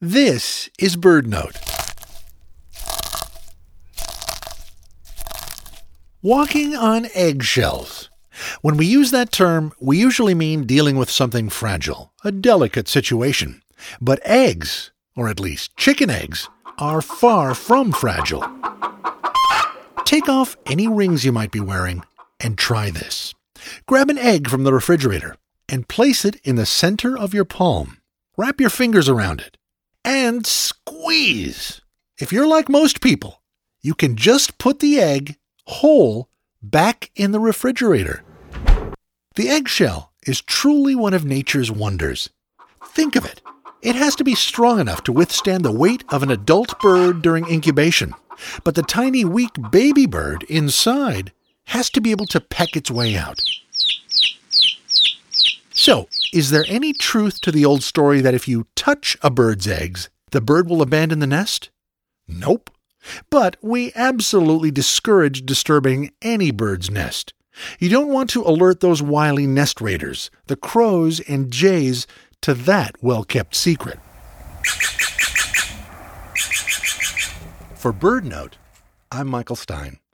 This is BirdNote. Walking on eggshells. When we use that term, we usually mean dealing with something fragile, a delicate situation. But eggs, or at least chicken eggs, are far from fragile. Take off any rings you might be wearing and try this. Grab an egg from the refrigerator and place it in the center of your palm. Wrap your fingers around it and squeeze. If you're like most people, you can just put the egg whole back in the refrigerator. The eggshell is truly one of nature's wonders. Think of it. It has to be strong enough to withstand the weight of an adult bird during incubation, but the tiny, weak baby bird inside has to be able to peck its way out. So, is there any truth to the old story that if you touch a bird's eggs, the bird will abandon the nest? Nope. But we absolutely discourage disturbing any bird's nest. You don't want to alert those wily nest raiders, the crows and jays, to that well-kept secret. For BirdNote, I'm Michael Stein.